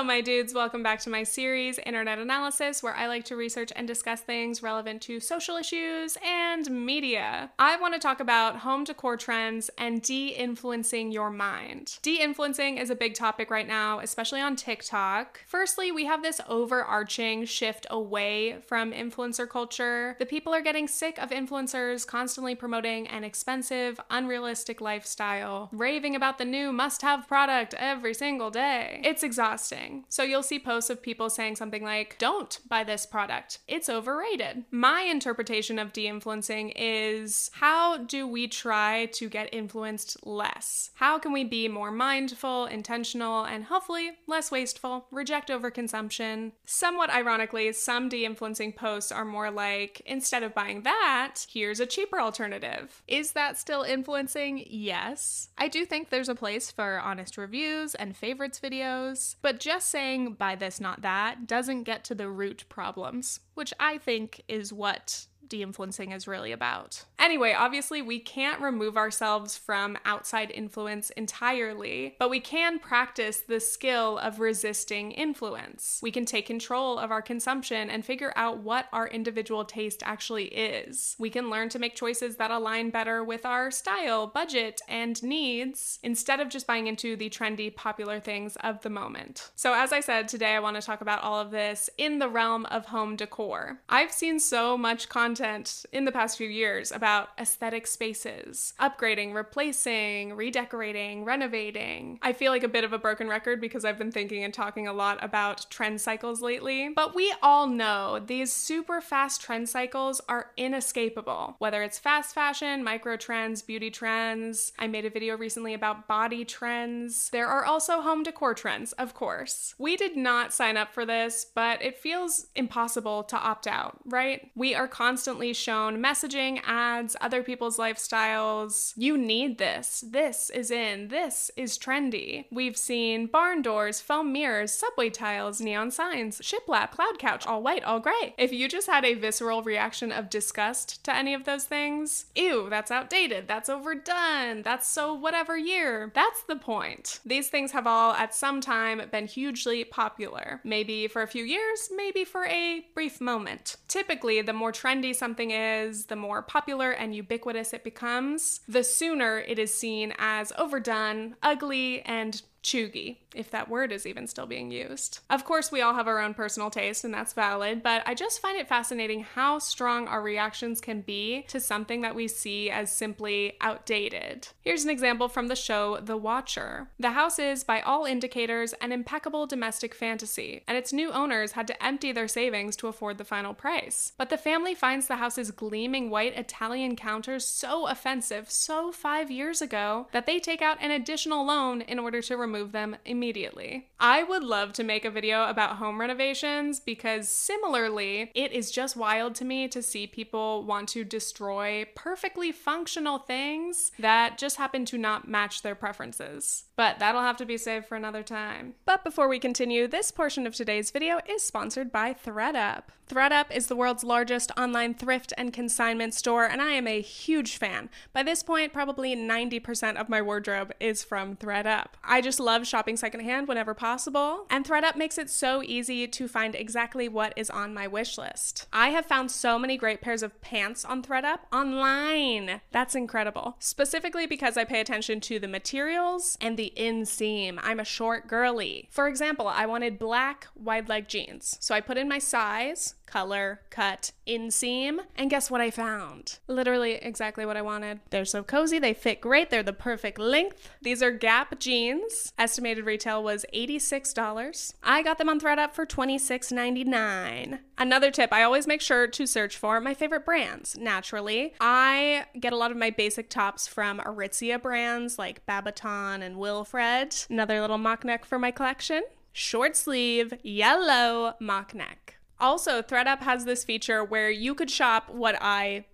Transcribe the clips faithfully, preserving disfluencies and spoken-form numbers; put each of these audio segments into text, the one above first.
my dudes. Welcome back to my series, Internet Analysis, where I like to research and discuss things relevant to social issues and media. I want to talk about home decor trends and de-influencing your mind. De-influencing is a big topic right now, especially on TikTok. Firstly, we have this overarching shift away from influencer culture. The people are getting sick of influencers constantly promoting an expensive, unrealistic lifestyle, raving about the new must-have product every single day. It's exhausting. So you'll see posts of people saying something like, don't buy this product, it's overrated. My interpretation of de-influencing is, how do we try to get influenced less? How can we be more mindful, intentional, and hopefully less wasteful? Reject overconsumption. Somewhat ironically, some de-influencing posts are more like, instead of buying that, here's a cheaper alternative. Is that still influencing? Yes. I do think there's a place for honest reviews and favorites videos, but just saying buy this, not that, doesn't get to the root problems, which I think is what de-influencing is really about. Anyway, obviously we can't remove ourselves from outside influence entirely, but we can practice the skill of resisting influence. We can take control of our consumption and figure out what our individual taste actually is. We can learn to make choices that align better with our style, budget, and needs, instead of just buying into the trendy, popular things of the moment. So as I said, today I want to talk about all of this in the realm of home decor. I've seen so much content in the past few years about aesthetic spaces, upgrading, replacing, redecorating, renovating. I feel like a bit of a broken record because I've been thinking and talking a lot about trend cycles lately, but we all know these super fast trend cycles are inescapable. Whether it's fast fashion, micro trends, beauty trends. I made a video recently about body trends. There are also home decor trends, of course. We did not sign up for this, but it feels impossible to opt out, right? We are constantly shown messaging, ads, other people's lifestyles. You need this. This is in. This is trendy. We've seen barn doors, foam mirrors, subway tiles, neon signs, shiplap, cloud couch, all white, all gray. If you just had a visceral reaction of disgust to any of those things, ew, that's outdated, that's overdone, that's so whatever year. That's the point. These things have all at some time been hugely popular. Maybe for a few years, maybe for a brief moment. Typically, the more trendy something is, the more popular and ubiquitous it becomes, the sooner it is seen as overdone, ugly, and chuggy, if that word is even still being used. Of course, we all have our own personal taste, and that's valid, but I just find it fascinating how strong our reactions can be to something that we see as simply outdated. Here's an example from the show The Watcher. The house is, by all indicators, an impeccable domestic fantasy, and its new owners had to empty their savings to afford the final price. But the family finds the house's gleaming white Italian counters so offensive so five years ago that they take out an additional loan in order to remove Move them immediately. I would love to make a video about home renovations because similarly, it is just wild to me to see people want to destroy perfectly functional things that just happen to not match their preferences. But that'll have to be saved for another time. But before we continue, this portion of today's video is sponsored by ThredUp. ThredUp is the world's largest online thrift and consignment store, and I am a huge fan. By this point, probably ninety percent of my wardrobe is from ThredUp. I just love shopping secondhand whenever possible, and ThredUp makes it so easy to find exactly what is on my wish list. I have found so many great pairs of pants on ThredUp online. That's incredible. Specifically because I pay attention to the materials and the inseam. I'm a short girly. For example, I wanted black wide leg jeans, so I put in my size, color, cut, inseam, and guess what I found? Literally exactly what I wanted. They're so cozy, they fit great, they're the perfect length. These are Gap jeans. Estimated retail was eighty-six dollars. I got them on ThredUp for twenty-six ninety-nine. Another tip, I always make sure to search for my favorite brands. Naturally, I get a lot of my basic tops from Aritzia brands like Babaton and Wilfred. Another little mock neck for my collection. Short sleeve, yellow mock neck. Also, ThredUp has this feature where you could shop what I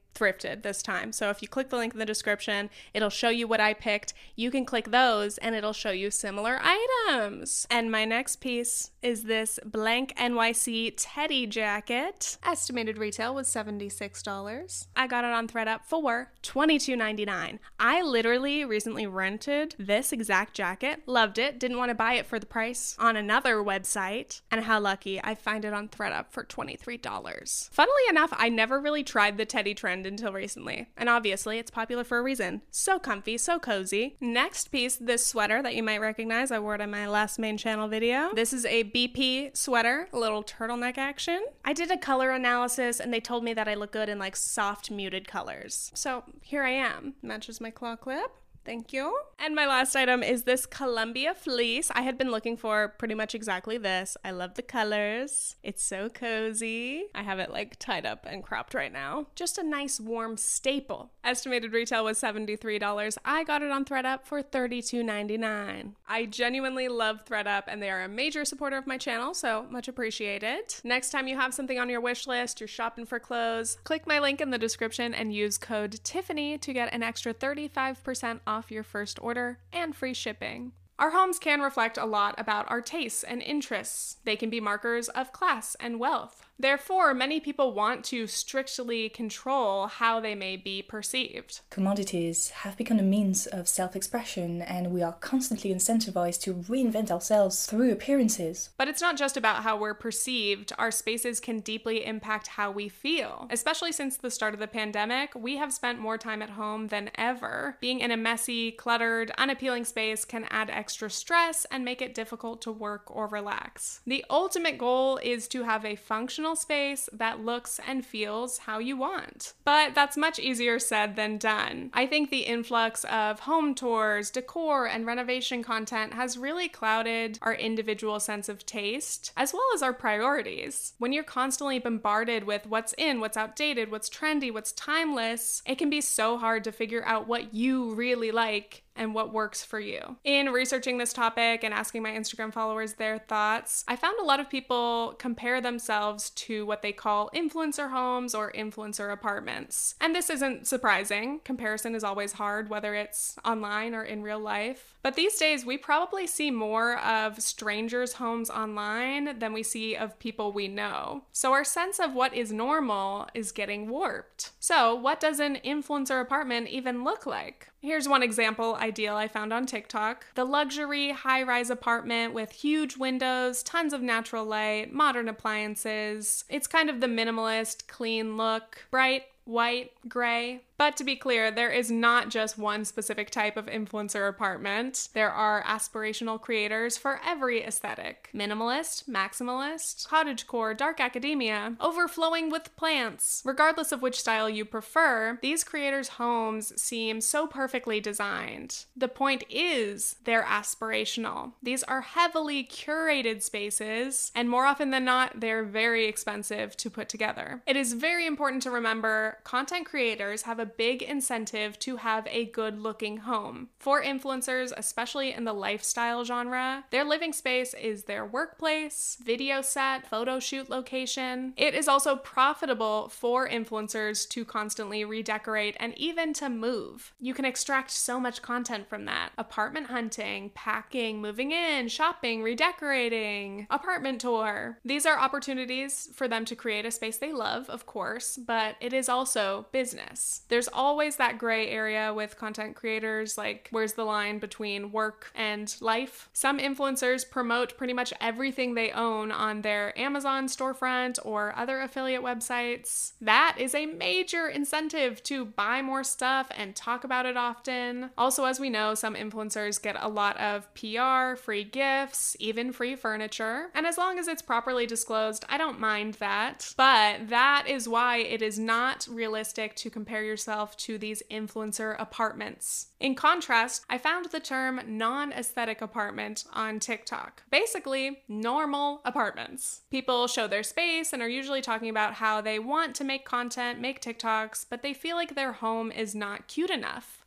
thrifted this time. So if you click the link in the description, it'll show you what I picked. You can click those and it'll show you similar items. And my next piece is this blank N Y C teddy jacket. Estimated retail was seventy-six dollars. I got it on ThredUp for twenty-two ninety-nine. I literally recently rented this exact jacket, loved it, didn't want to buy it for the price on another website, and how lucky I find it on ThredUp for twenty-three dollars. Funnily enough, I never really tried the teddy trend until recently, and obviously it's popular for a reason. So comfy, so cozy. Next piece, this sweater that you might recognize. I wore it in my last main channel video. This is a B P sweater, a little turtleneck action. I did a color analysis and they told me that I look good in like soft muted colors. So here I am. Matches my claw clip. Thank you. And my last item is this Columbia fleece. I had been looking for pretty much exactly this. I love the colors. It's so cozy. I have it like tied up and cropped right now. Just a nice warm staple. Estimated retail was seventy-three dollars. I got it on ThredUp for thirty-two ninety-nine. I genuinely love ThredUp and they are a major supporter of my channel, so much appreciated. Next time you have something on your wish list, you're shopping for clothes, click my link in the description and use code Tiffany to get an extra thirty-five percent off your first order and free shipping. Our homes can reflect a lot about our tastes and interests. They can be markers of class and wealth. Therefore, many people want to strictly control how they may be perceived. Commodities have become a means of self-expression, and we are constantly incentivized to reinvent ourselves through appearances. But it's not just about how we're perceived. Our spaces can deeply impact how we feel. Especially since the start of the pandemic, we have spent more time at home than ever. Being in a messy, cluttered, unappealing space can add extra stress and make it difficult to work or relax. The ultimate goal is to have a functional space that looks and feels how you want. But that's much easier said than done. I think the influx of home tours, decor, and renovation content has really clouded our individual sense of taste, as well as our priorities. When you're constantly bombarded with what's in, what's outdated, what's trendy, what's timeless, it can be so hard to figure out what you really like and what works for you. In researching this topic and asking my Instagram followers their thoughts, I found a lot of people compare themselves to what they call influencer homes or influencer apartments. And this isn't surprising. Comparison is always hard, whether it's online or in real life. But these days, we probably see more of strangers' homes online than we see of people we know. So our sense of what is normal is getting warped. So what does an influencer apartment even look like? Here's one example ideal I found on TikTok. The luxury high-rise apartment with huge windows, tons of natural light, modern appliances. It's kind of the minimalist, clean look, bright, white, gray. But to be clear, there is not just one specific type of influencer apartment. There are aspirational creators for every aesthetic. Minimalist, maximalist, cottagecore, dark academia, overflowing with plants. Regardless of which style you prefer, these creators' homes seem so perfectly designed. The point is, they're aspirational. These are heavily curated spaces, and more often than not, they're very expensive to put together. It is very important to remember content creators have a big incentive to have a good-looking home. For influencers, especially in the lifestyle genre, their living space is their workplace, video set, photo shoot location. It is also profitable for influencers to constantly redecorate and even to move. You can extract so much content from that. Apartment hunting, packing, moving in, shopping, redecorating, apartment tour. These are opportunities for them to create a space they love, of course, but it is also business. There's always that gray area with content creators, like where's the line between work and life? Some influencers promote pretty much everything they own on their Amazon storefront or other affiliate websites. That is a major incentive to buy more stuff and talk about it often. Also, as we know, some influencers get a lot of P R, free gifts, even free furniture. And as long as it's properly disclosed, I don't mind that. But that is why it is not realistic to compare yourself to these influencer apartments. In contrast, I found the term non-aesthetic apartment on TikTok. Basically, normal apartments. People show their space and are usually talking about how they want to make content, make TikToks, but they feel like their home is not cute enough.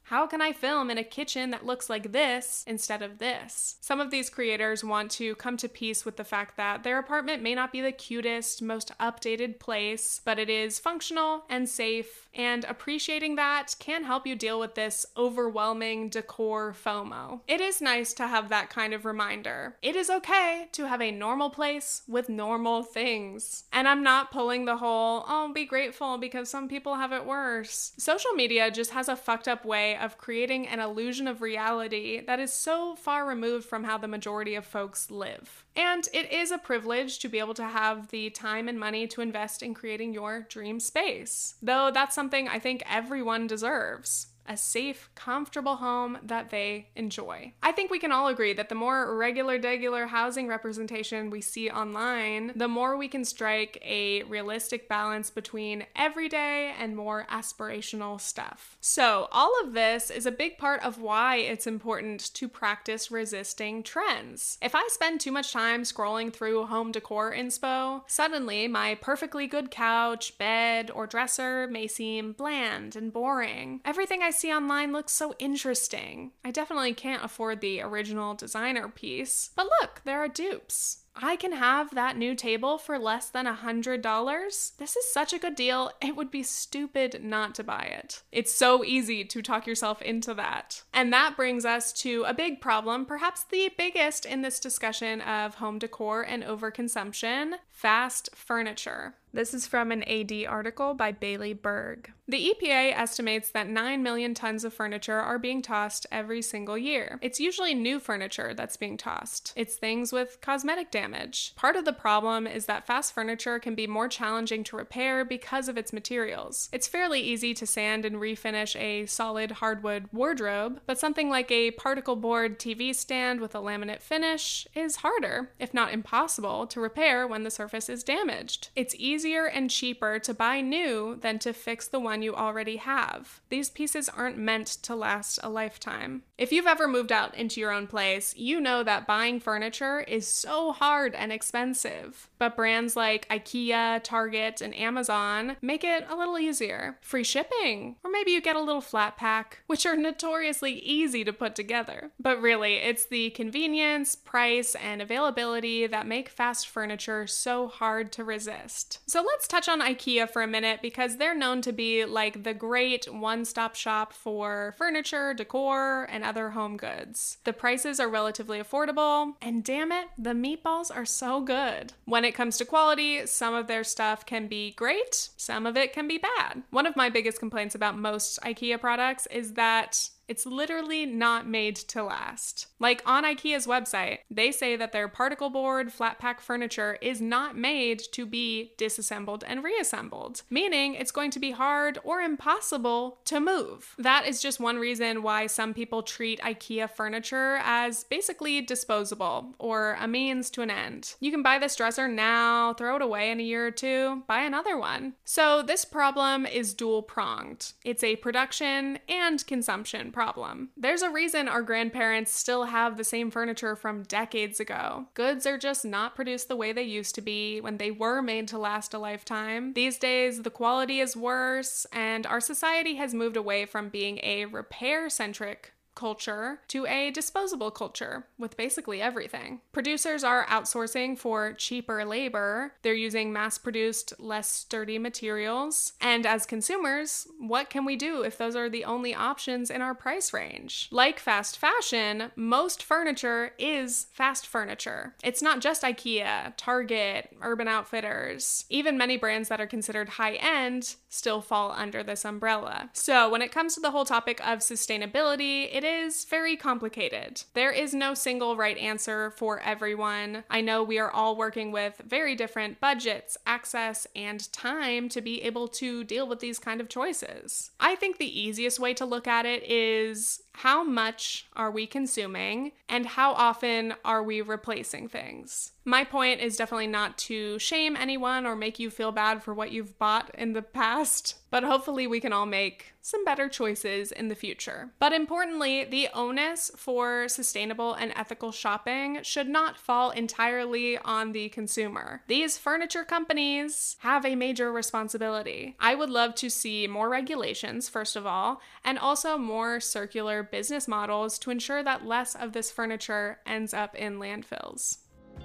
How can I film in a kitchen that looks like this instead of this? Some of these creators want to come to peace with the fact that their apartment may not be the cutest, most updated place, but it is functional and safe, and appreciating that can help you deal with this overwhelming decor FOMO. It is nice to have that kind of reminder. It is okay to have a normal place with normal things. And I'm not pulling the whole, oh, be grateful because some people have it worse. Social media just has a fucked up way of creating an illusion of reality that is so far removed from how the majority of folks live. And it is a privilege to be able to have the time and money to invest in creating your dream space. Though that's something I think everyone deserves. A safe, comfortable home that they enjoy. I think we can all agree that the more regular, degular housing representation we see online, the more we can strike a realistic balance between everyday and more aspirational stuff. So all of this is a big part of why it's important to practice resisting trends. If I spend too much time scrolling through home decor inspo, suddenly my perfectly good couch, bed, or dresser may seem bland and boring. Everything I see online looks so interesting. I definitely can't afford the original designer piece, but look, there are dupes. I can have that new table for less than a hundred dollars. This is such a good deal, it would be stupid not to buy it. It's so easy to talk yourself into that. And that brings us to a big problem, perhaps the biggest in this discussion of home decor and overconsumption: fast furniture. This is from an A D article by Bailey Berg. The E P A estimates that nine million tons of furniture are being tossed every single year. It's usually new furniture that's being tossed. It's things with cosmetic damage. Part of the problem is that fast furniture can be more challenging to repair because of its materials. It's fairly easy to sand and refinish a solid hardwood wardrobe, but something like a particle board T V stand with a laminate finish is harder, if not impossible, to repair when the surface is damaged. It's easier and cheaper to buy new than to fix the one you already have. These pieces aren't meant to last a lifetime. If you've ever moved out into your own place, you know that buying furniture is so hard and expensive. But brands like IKEA, Target, and Amazon make it a little easier. Free shipping, or maybe you get a little flat pack, which are notoriously easy to put together. But really, it's the convenience, price, and availability that make fast furniture so hard to resist. So let's touch on IKEA for a minute, because they're known to be like the great one-stop shop for furniture, decor, and other home goods. The prices are relatively affordable, and damn it, the meatballs are so good. When it comes to quality, some of their stuff can be great, some of it can be bad. One of my biggest complaints about most IKEA products is that it's literally not made to last. Like on IKEA's website, they say that their particle board flat pack furniture is not made to be disassembled and reassembled, meaning it's going to be hard or impossible to move. That is just one reason why some people treat IKEA furniture as basically disposable or a means to an end. You can buy this dresser now, throw it away in a year or two, buy another one. So this problem is dual-pronged. It's a production and consumption problem. There's a reason our grandparents still have the same furniture from decades ago. Goods are just not produced the way they used to be when they were made to last a lifetime. These days, the quality is worse, and our society has moved away from being a repair-centric culture to a disposable culture with basically everything. Producers are outsourcing for cheaper labor. They're using mass-produced, less sturdy materials. And as consumers, what can we do if those are the only options in our price range? Like fast fashion, most furniture is fast furniture. It's not just IKEA, Target, Urban Outfitters. Even many brands that are considered high-end still fall under this umbrella. So when it comes to the whole topic of sustainability, it is very complicated. There is no single right answer for everyone. I know we are all working with very different budgets, access, and time to be able to deal with these kind of choices. I think the easiest way to look at it is how much are we consuming and how often are we replacing things? My point is definitely not to shame anyone or make you feel bad for what you've bought in the past, but hopefully we can all make some better choices in the future. But importantly, the onus for sustainable and ethical shopping should not fall entirely on the consumer. These furniture companies have a major responsibility. I would love to see more regulations, first of all, and also more circular business models to ensure that less of this furniture ends up in landfills.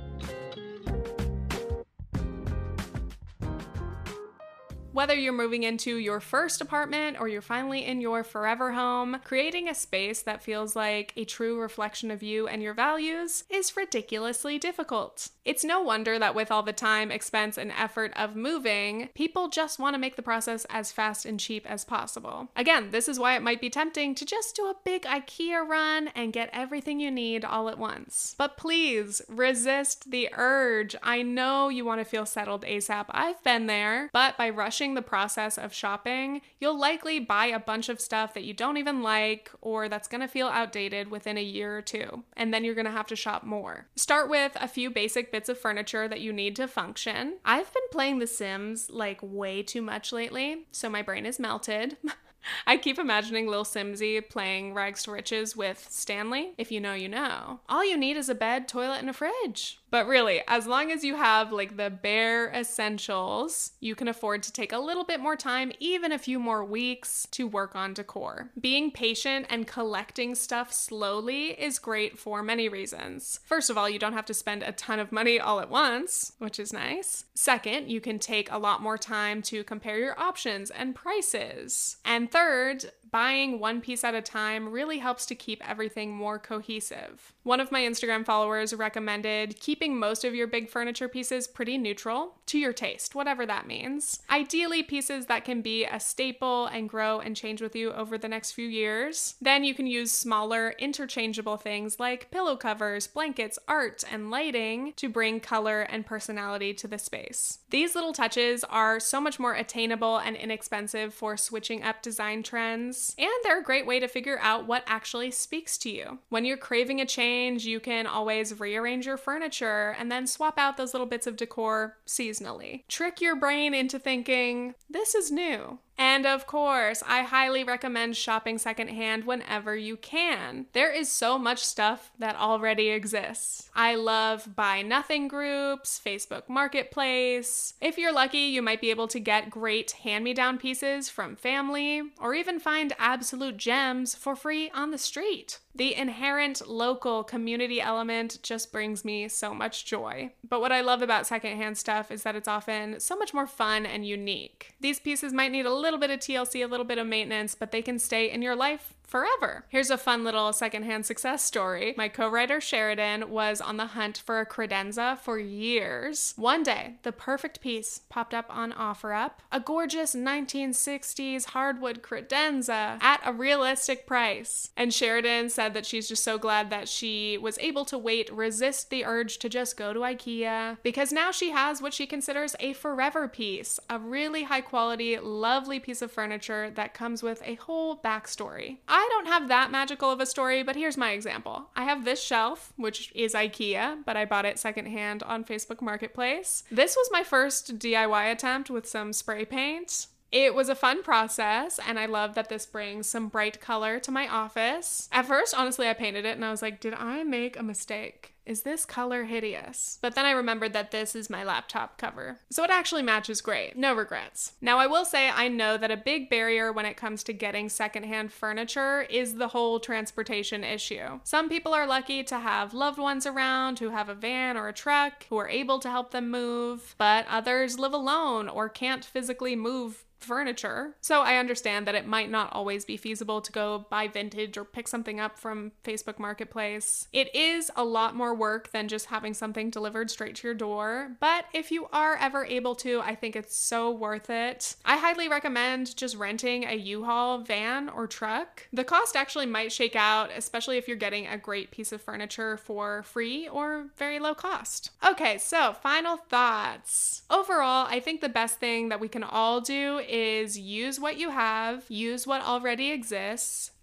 Whether you're moving into your first apartment or you're finally in your forever home, creating a space that feels like a true reflection of you and your values is ridiculously difficult. It's no wonder that with all the time, expense, and effort of moving, people just want to make the process as fast and cheap as possible. Again, this is why it might be tempting to just do a big IKEA run and get everything you need all at once. But please resist the urge. I know you want to feel settled ASAP. I've been there, but by rushing the process of shopping, you'll likely buy a bunch of stuff that you don't even like or that's going to feel outdated within a year or two, and then you're going to have to shop more. Start with a few basic bits of furniture that you need to function. I've been playing The Sims like way too much lately, so my brain is melted. I keep imagining Lil Simsy playing Rags to Riches with Stanley. If you know, you know. All you need is a bed, toilet, and a fridge. But really, as long as you have like the bare essentials, you can afford to take a little bit more time, even a few more weeks, to work on decor. Being patient and collecting stuff slowly is great for many reasons. First of all, you don't have to spend a ton of money all at once, which is nice. Second, you can take a lot more time to compare your options and prices. And third, buying one piece at a time really helps to keep everything more cohesive. One of my Instagram followers recommended keeping most of your big furniture pieces pretty neutral to your taste, whatever that means. Ideally, pieces that can be a staple and grow and change with you over the next few years. Then you can use smaller, interchangeable things like pillow covers, blankets, art, and lighting to bring color and personality to the space. These little touches are so much more attainable and inexpensive for switching up design trends, and they're a great way to figure out what actually speaks to you. When you're craving a change, you can always rearrange your furniture and then swap out those little bits of decor seasonally. Trick your brain into thinking, this is new. And of course, I highly recommend shopping secondhand whenever you can. There is so much stuff that already exists. I love buy nothing groups, Facebook Marketplace. If you're lucky, you might be able to get great hand-me-down pieces from family, or even find absolute gems for free on the street. The inherent local community element just brings me so much joy. But what I love about secondhand stuff is that it's often so much more fun and unique. These pieces might need a little bit of T L C, a little bit of maintenance, but they can stay in your life forever. Here's a fun little secondhand success story. My co-writer Sheridan was on the hunt for a credenza for years. One day, the perfect piece popped up on OfferUp, a gorgeous nineteen sixties hardwood credenza at a realistic price. And Sheridan said that she's just so glad that she was able to wait, resist the urge to just go to IKEA, because now she has what she considers a forever piece, a really high quality, lovely piece of furniture that comes with a whole backstory. I don't have that magical of a story, but here's my example. I have this shelf, which is IKEA, but I bought it secondhand on Facebook Marketplace. This was my first D I Y attempt with some spray paint. It was a fun process, and I love that this brings some bright color to my office. At first, honestly, I painted it, and I was like, did I make a mistake? Is this color hideous? But then I remembered that this is my laptop cover. So it actually matches great. No regrets. Now I will say I know that a big barrier when it comes to getting secondhand furniture is the whole transportation issue. Some people are lucky to have loved ones around who have a van or a truck who are able to help them move, but others live alone or can't physically move furniture. So I understand that it might not always be feasible to go buy vintage or pick something up from Facebook Marketplace. It is a lot more work than just having something delivered straight to your door, but if you are ever able to, I think it's so worth it. I highly recommend just renting a U-Haul van or truck. The cost actually might shake out, especially if you're getting a great piece of furniture for free or very low cost. Okay, so final thoughts. Overall, I think the best thing that we can all do is use what you have, use what already exists.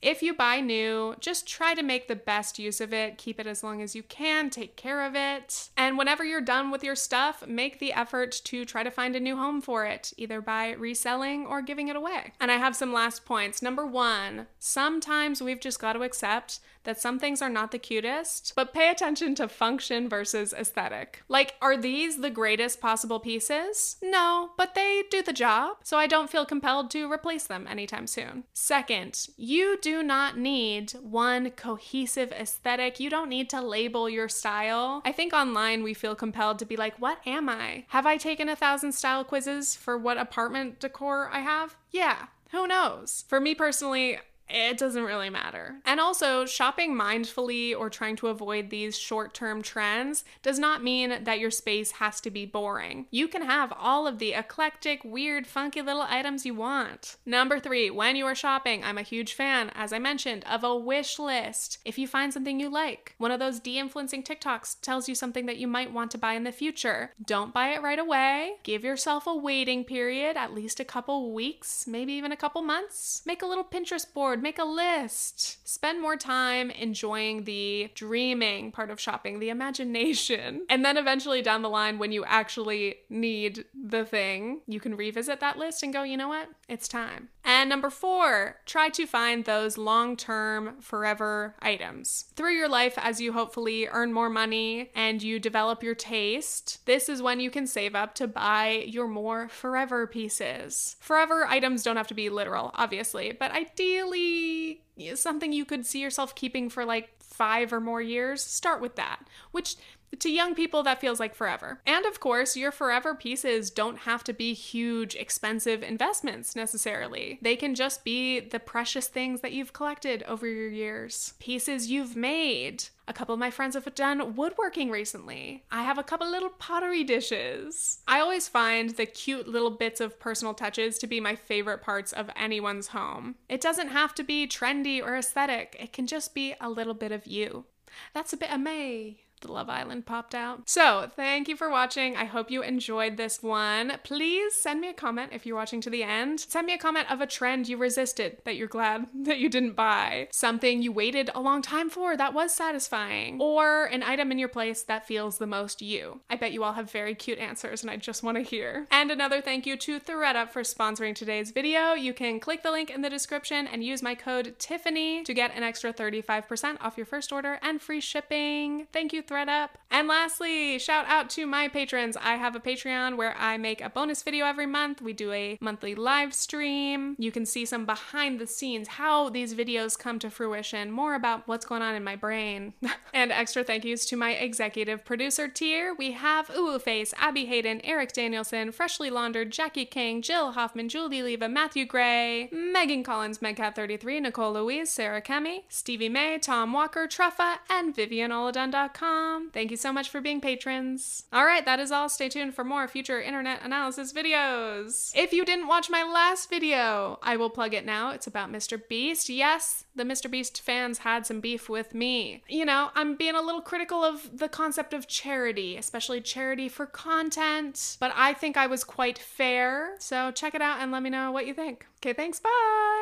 If you buy new, just try to make the best use of it. Keep it as long as you can, take care of it. And whenever you're done with your stuff, make the effort to try to find a new home for it, either by reselling or giving it away. And I have some last points. Number one, sometimes we've just got to accept that some things are not the cutest, but pay attention to function versus aesthetic. Like, are these the greatest possible pieces? No, but they do the job, so I don't feel compelled to replace them anytime soon. Second, you do not need one cohesive aesthetic. You don't need to label your style. I think online we feel compelled to be like, what am I? Have I taken a thousand style quizzes for what apartment decor I have? Yeah, who knows? For me personally, it doesn't really matter. And also, shopping mindfully or trying to avoid these short-term trends does not mean that your space has to be boring. You can have all of the eclectic, weird, funky little items you want. Number three, when you are shopping, I'm a huge fan, as I mentioned, of a wish list. If you find something you like, one of those de-influencing TikToks tells you something that you might want to buy in the future, don't buy it right away. Give yourself a waiting period, at least a couple weeks, maybe even a couple months. Make a little Pinterest board. Make a list. Spend more time enjoying the dreaming part of shopping, the imagination. And then eventually down the line, when you actually need the thing, you can revisit that list and go, you know what? It's time. And number four, try to find those long-term, forever items. Through your life, as you hopefully earn more money and you develop your taste, this is when you can save up to buy your more forever pieces. Forever items don't have to be literal, obviously, but ideally, something you could see yourself keeping for like five or more years, start with that, which to young people, that feels like forever. And of course, your forever pieces don't have to be huge, expensive investments necessarily. They can just be the precious things that you've collected over your years. Pieces you've made. A couple of my friends have done woodworking recently. I have a couple little pottery dishes. I always find the cute little bits of personal touches to be my favorite parts of anyone's home. It doesn't have to be trendy or aesthetic. It can just be a little bit of you. That's a bit of me. The Love Island popped out. So thank you for watching. I hope you enjoyed this one. Please send me a comment if you're watching to the end. Send me a comment of a trend you resisted that you're glad that you didn't buy. Something you waited a long time for that was satisfying. Or an item in your place that feels the most you. I bet you all have very cute answers and I just want to hear. And another thank you to ThredUp for sponsoring today's video. You can click the link in the description and use my code Tiffany to get an extra thirty-five percent off your first order and free shipping. Thank you, ThredUp. And lastly, shout out to my patrons. I have a Patreon where I make a bonus video every month. We do a monthly live stream. You can see some behind the scenes, how these videos come to fruition, more about what's going on in my brain. And extra thank yous to my executive producer tier. We have Uwu Face, Abby Hayden, Eric Danielson, Freshly Laundered, Jackie King, Jill Hoffman, Julie Leva, Matthew Gray, Megan Collins, Megcat thirty-three, Nicole Louise, Sarah Kemi, Stevie May, Tom Walker, Truffa, and Vivian Oladun dot com. Thank you so much for being patrons. All right, that is all. Stay tuned for more future internet analysis videos. If you didn't watch my last video, I will plug it now. It's about Mister Beast. Yes, the Mister Beast fans had some beef with me. You know, I'm being a little critical of the concept of charity, especially charity for content, but I think I was quite fair. So check it out and let me know what you think. Okay, thanks, bye!